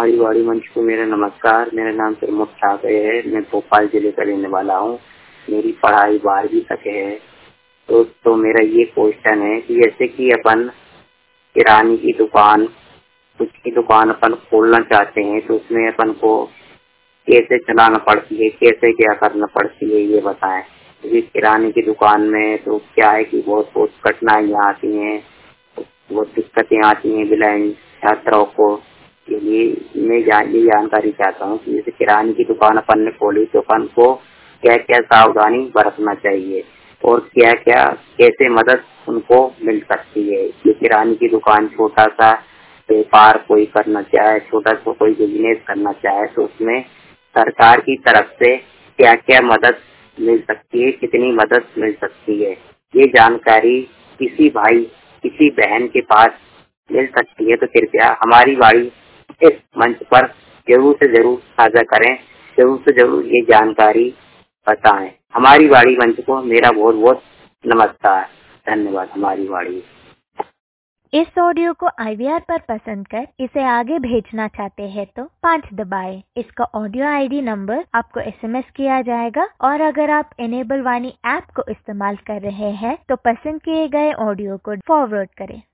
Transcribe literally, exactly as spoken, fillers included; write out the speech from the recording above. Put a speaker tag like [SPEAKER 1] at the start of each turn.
[SPEAKER 1] हमारी वाणी मंच को मेरा नमस्कार। मेरा नाम प्रमोद ठाकरे है। मैं भोपाल जिले का रहने वाला हूँ। मेरी पढ़ाई बारहवीं तक है। तो तो मेरा ये क्वेश्चन है कि जैसे कि अपन किराने की दुकान कुछ की दुकान अपन खोलना चाहते हैं तो उसमें अपन को कैसे चलाना पड़ती है, कैसे क्या करना पड़ती है, ये बताएं। क्योंकि किराने की दुकान में तो क्या है कि बहुत बहुत कठिनाइयाँ आती हैं, बहुत दिक्कतें आती हैं ब्लाइंड छात्रों को। के लिए मैं जान ये जानकारी चाहता हूँ कि जैसे किराने की दुकान अपन ने खोली तो अपन को क्या क्या सावधानी बरतना चाहिए और क्या क्या कैसे मदद उनको मिल सकती है। ये किराने की दुकान छोटा सा व्यापार कोई करना चाहे, छोटा सा कोई बिजनेस करना चाहे तो उसमें सरकार की तरफ से क्या क्या मदद मिल सकती है, कितनी मदद मिल सकती है, ये जानकारी किसी भाई किसी बहन के पास मिल सकती है तो कृपया हमारी वाणी इस मंच पर जरूर से जरूर साझा करें, जरूर से जरूर ये जानकारी बताएं। हमारी वाणी मंच को मेरा बहुत बहुत नमस्कार, धन्यवाद। हमारी वाणी।
[SPEAKER 2] इस ऑडियो को आई वी आर पर पसंद कर इसे आगे भेजना चाहते हैं तो पाँच दबाएं। इसका ऑडियो आई डी नंबर आपको एस एम एस किया जाएगा और अगर आप इनेबल वाणी ऐप को इस्तेमाल कर रहे हैं तो पसंद किए गए ऑडियो को फॉरवर्ड करें।